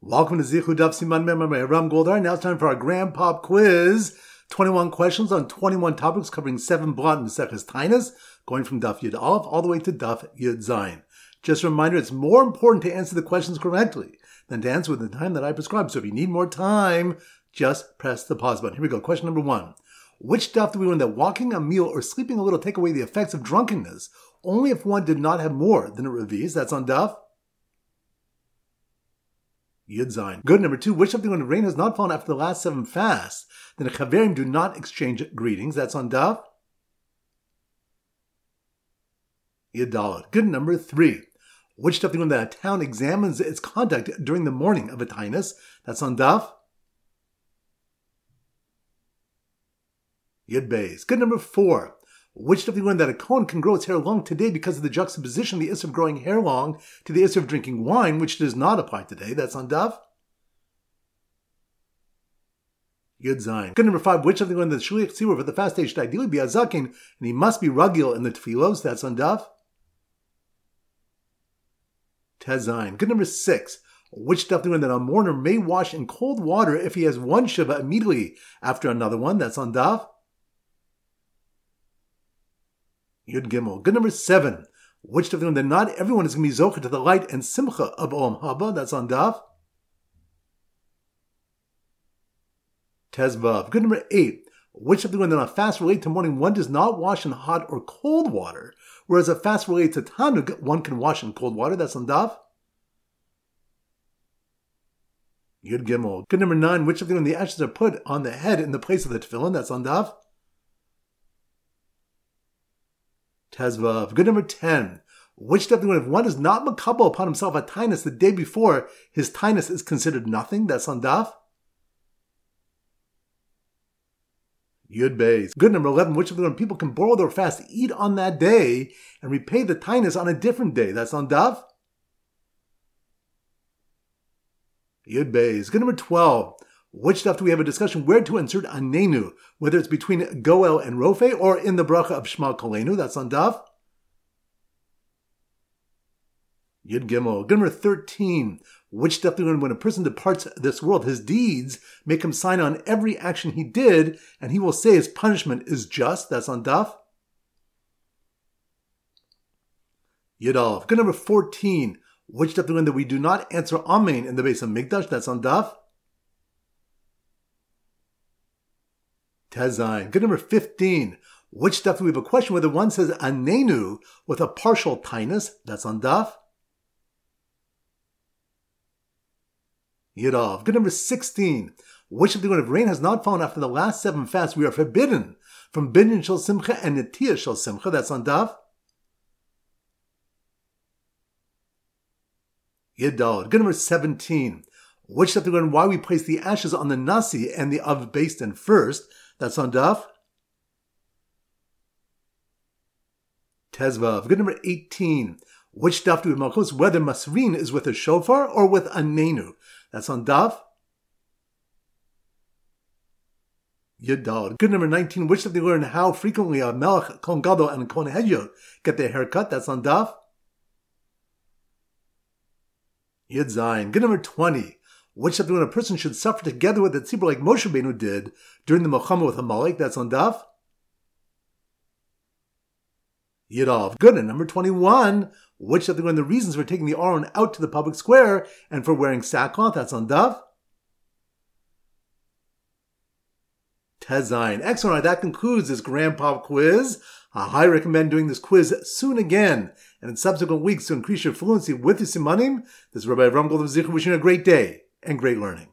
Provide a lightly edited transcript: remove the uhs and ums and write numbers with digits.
Welcome to Zichud Daf Siman Mem Ram Goldar. Now it's time for our Grand Pop Quiz. 21 questions on 21 topics covering 7 blot and Maseches Tainas, going from Daf Yud Aleph all the way to Daf Yud Zayin. Just a reminder, it's more important to answer the questions correctly than to answer within the time that I prescribe. So if you need more time, just press the pause button. Here we go. Question number 1. Which daf do we learn that walking a meal or sleeping a little take away the effects of drunkenness only if one did not have more than a reviz? That's on Daf Yud Zayin. Good. Number 2. Which of the when rain has not fallen after the last 7 fasts, then the chaverim do not exchange greetings? That's on Daf Yud Daled. Good. Number 3. Which daf do we learn that a town examines its conduct during the morning of a tainus? That's on Daf Yud Beis. Good. Number 4. Which daf do we learn that a kohen can grow its hair long today because of the juxtaposition of the issur of growing hair long to the issur of drinking wine, which does not apply today? That's on Daf Yud Zayin. Good. Number 5. Which daf do we learn that the shliach tzibur for the fast day should ideally be a zaken, and he must be ragil in the tefillos? That's on Daf Tez Zayin. Good. Number 6. Which daf do we learn that a mourner may wash in cold water if he has one shiva immediately after another one? That's on Daf Yud Gimel. Good. Number 7. Which daf do we learn that not everyone is going to be zocher to the light and simcha of Olam Haba? That's on Daf Tez Vav. Good. Number 8. Which daf do we learn that on a fast related to morning one does not wash in hot or cold water, whereas a fast related to Tanug one can wash in cold water? That's on Daf Yud Gimel. Good. Number 9. Which daf do we learn the ashes are put on the head in the place of the tefillin? That's on Daf Tez Vav. Good. Number 10. Which daf do we learn if one is not makabel upon himself a tainus the day before, his tainus is considered nothing? That's on Daf Yud Beis. Good. Number 11. Which daf do we learn people can borrow their fast, eat on that day, and repay the tainus on a different day? That's on Daf Yud Beis. Good. Number 12. Which daf do we have a discussion where to insert anenu, whether it's between goel and rofe or in the bracha of Shema Kolenu? That's on Daf Yud Gimel. Good. Number 13. Which daf do we learn when a person departs this world, his deeds make him sign on every action he did, and he will say his punishment is just? That's on Daf Yud Aleph. Good. Number 14. Which daf do we learn that we do not answer Amen in the base of Mikdash? That's on Daf Tez Zayin. Good. Number 15. Which daf do we have a question whether one says anenu with a partial tainus? That's on Daf Yud Aleph. Good. Number 16. Which daf do we learn if rain has not fallen after the last 7 fasts, we are forbidden from binyan shel simcha and netiyah shel simcha? That's on Daf Yud Daled. Good. Number 17. Which daf do we learn why we place the ashes on the nasi and the av beis din first? That's on Daf Tez Vav. Good. Number 18. Which daf do we malchus whether masrin is with a shofar or with anenu? That's on Daf Yud Daled. Good. Number 19. Which daf do we learn how frequently a melech, kohen gadol, and kohen hedyot get their haircut? That's on Daf Yud Zayin. Good. Number 20. Which daf do we learn a person should suffer together with the tzibur like Moshe Rabbeinu did during the Milchama with Amalek? That's on Daf Yud Aleph. Good. And number 21. Which daf do we learn the reasons for taking the Aron out to the public square and for wearing sackcloth? That's on Daf Tez Zayin. Excellent. Right, that concludes this Grand Pop Quiz. I highly recommend doing this quiz soon again and in subsequent weeks to increase your fluency with the simanim. This is Rabbi Avram Goldar Zichud wishing you a great day and great learning.